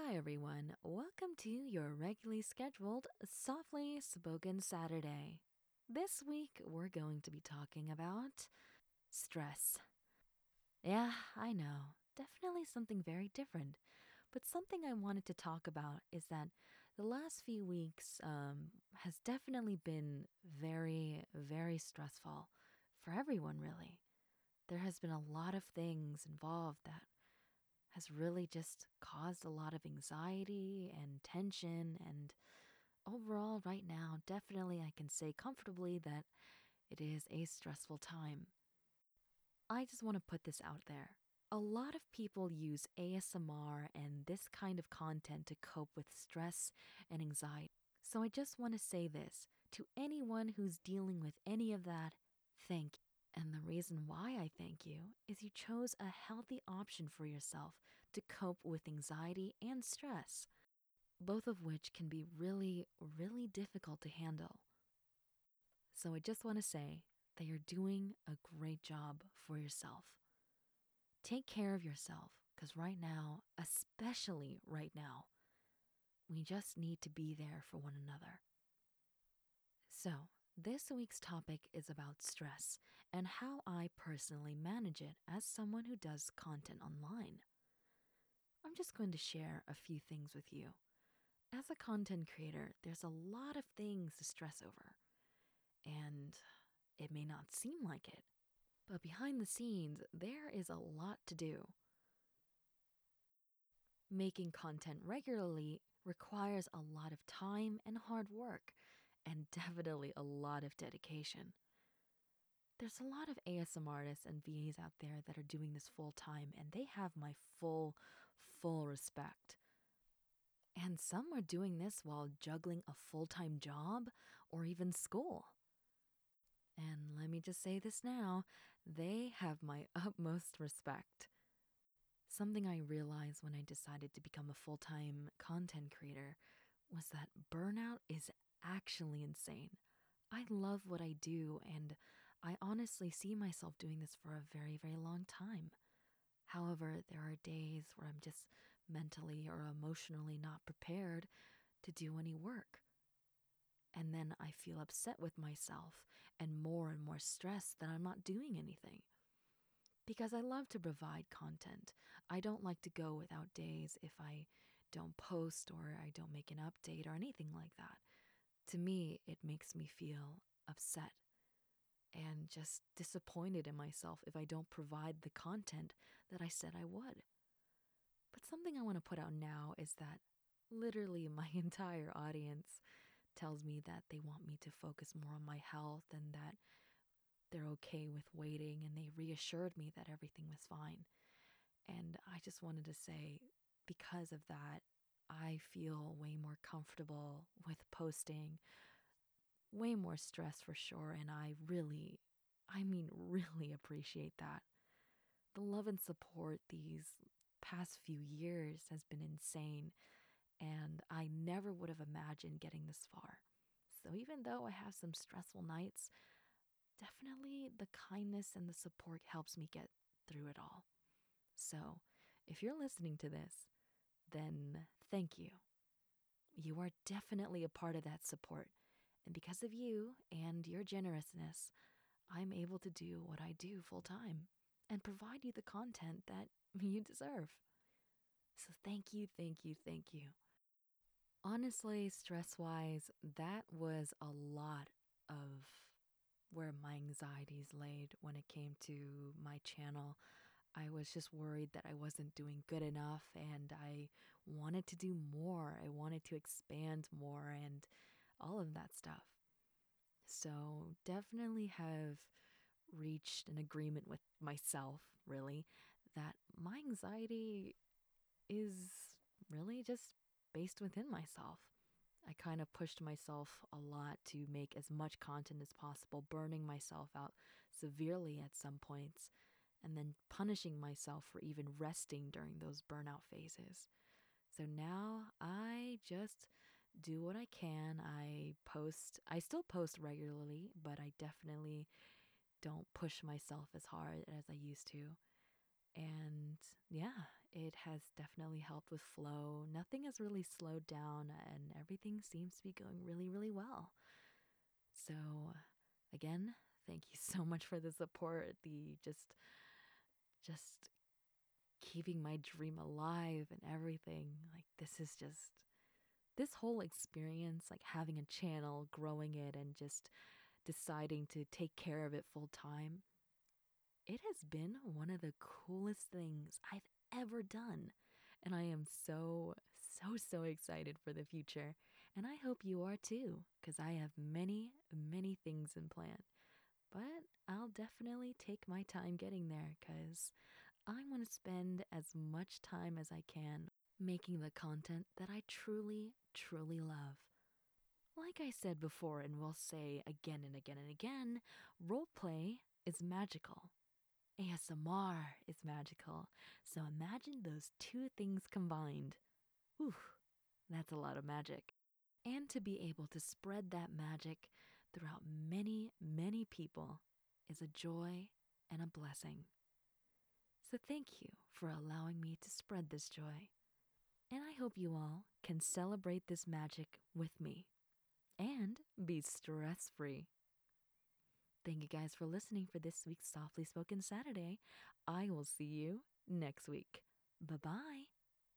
Hi, everyone. Welcome to your regularly scheduled Softly Spoken Saturday. This week, we're going to be talking about stress. Yeah, I know. Definitely something very different. But something I wanted to talk about is that the last few weeks has definitely been very, very stressful for everyone, really. There has been a lot of things involved that has really just caused a lot of anxiety and tension. And overall, right now, definitely I can say comfortably that it is a stressful time. I just want to put this out there. A lot of people use ASMR and this kind of content to cope with stress and anxiety. So I just want to say this to anyone who's dealing with any of that, thank you. And the reason why I thank you is you chose a healthy option for yourself to cope with anxiety and stress, both of which can be really, really difficult to handle. So I just want to say that you're doing a great job for yourself. Take care of yourself, because right now, especially right now, we just need to be there for one another. So, this week's topic is about stress and how I personally manage it as someone who does content online. I'm just going to share a few things with you. As a content creator, there's a lot of things to stress over, and it may not seem like it, but behind the scenes, there is a lot to do. Making content regularly requires a lot of time and hard work, and definitely a lot of dedication. There's a lot of ASMR artists and VAs out there that are doing this full time, and they have my full respect. And some are doing this while juggling a full time job or even school. And let me just say this now, they have my utmost respect. Something I realized when I decided to become a full time content creator was that burnout is actually insane. I love what I do, and I honestly see myself doing this for a very, very long time. However, there are days where I'm just mentally or emotionally not prepared to do any work. And then I feel upset with myself and more stressed that I'm not doing anything. Because I love to provide content. I don't like to go without days if I don't post or I don't make an update or anything like that. To me, it makes me feel upset and just disappointed in myself if I don't provide the content that I said I would. But something I want to put out now is that literally my entire audience tells me that they want me to focus more on my health and that they're okay with waiting, and they reassured me that everything was fine. And I just wanted to say, because of that, I feel way more comfortable with posting, way more stress for sure. And I really, really appreciate that. The love and support these past few years has been insane. And I never would have imagined getting this far. So even though I have some stressful nights, definitely the kindness and the support helps me get through it all. So if you're listening to this, then thank you. You are definitely a part of that support. And because of you and your generousness, I'm able to do what I do full time and provide you the content that you deserve. So thank you. Honestly, stress wise, that was a lot of where my anxieties laid when it came to my channel. I was just worried that I wasn't doing good enough and I wanted to do more. I wanted to expand more and all of that stuff. So, definitely have reached an agreement with myself, really, that my anxiety is really just based within myself. I kind of pushed myself a lot to make as much content as possible, burning myself out severely at some points, and then punishing myself for even resting during those burnout phases. So now I just do what I can. I still post regularly, but I definitely don't push myself as hard as I used to. And yeah, it has definitely helped with flow. Nothing has really slowed down, and everything seems to be going really, really well. So, again, thank you so much for the support, the just keeping my dream alive and everything. Like this whole experience, like having a channel, growing it and just deciding to take care of it full time. It has been one of the coolest things I've ever done. And I am so excited for the future. And I hope you are too, because I have many things in plan. But I'll definitely take my time getting there because I want to spend as much time as I can making the content that I truly love. Like I said before, and will say again and again and again, roleplay is magical. ASMR is magical. So imagine those two things combined. Whew, that's a lot of magic. And to be able to spread that magic throughout many people is a joy and a blessing. So thank you for allowing me to spread this joy. And I hope you all can celebrate this magic with me and be stress free. Thank you guys for listening for this week's Softly Spoken Saturday. I will see you next week. Bye bye.